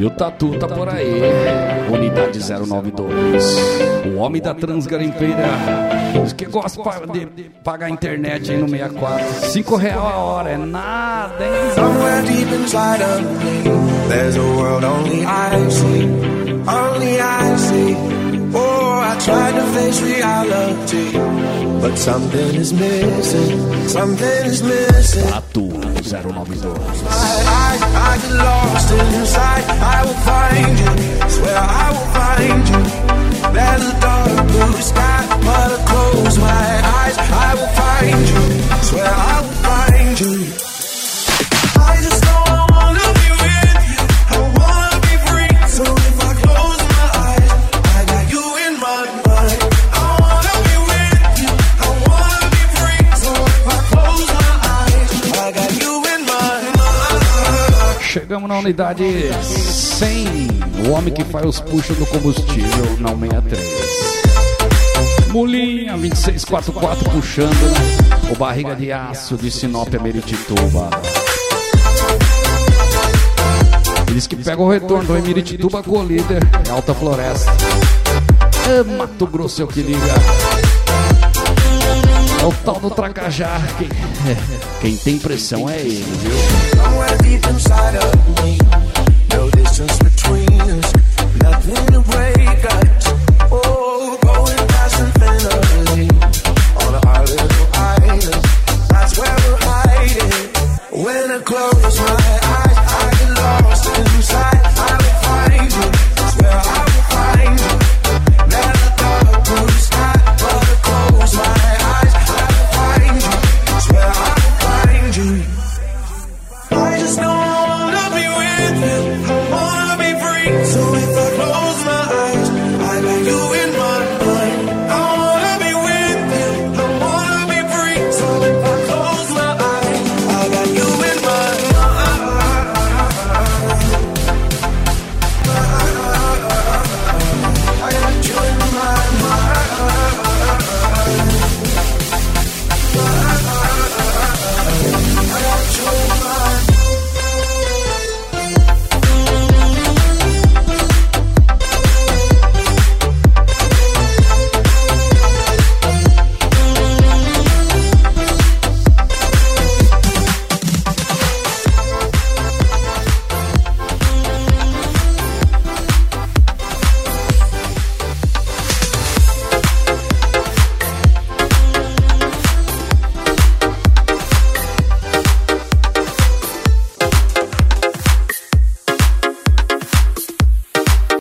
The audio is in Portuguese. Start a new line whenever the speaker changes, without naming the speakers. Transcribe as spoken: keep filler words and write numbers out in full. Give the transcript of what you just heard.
o Tatu tá por aí. Unidade zero nove dois. O homem da Transgarimpeira. Diz que gosta de pagar a internet aí no sessenta e quatro. Cinco real a hora, é nada, hein?
Somewhere deep inside of me, there's a world only I see, only I see. Oh, I tried to face reality, but something is missing, something is missing.
Tatu zero nove dois.
I, I, I get lost inside, I will find you, swear I will find you. There's a dark blue sky, but I close my eyes, I will find you, swear I will find you. I just know I wanna be with you, I wanna be free, so if I close my eyes, I got you in my mind. I wanna be with you, I wanna be free, so if I close my eyes, I got you in my mind.
Chegamos na unidade cem. O homem que faz os puxos do combustível na sessenta e três. Mulinha vinte e seis quarenta e quatro puxando o barriga de aço de Sinop a Meritituba. Diz que pega o retorno do Emeritituba com o líder é Alta Floresta. É Mato Grosso é o que liga. É o tal do Tracajá. Quem, quem tem pressão é ele, viu?
Somewhere deep inside of me, no distance between us, nothing to break us. Oh, going past infinity, on our little island, that's where we're hiding. When I close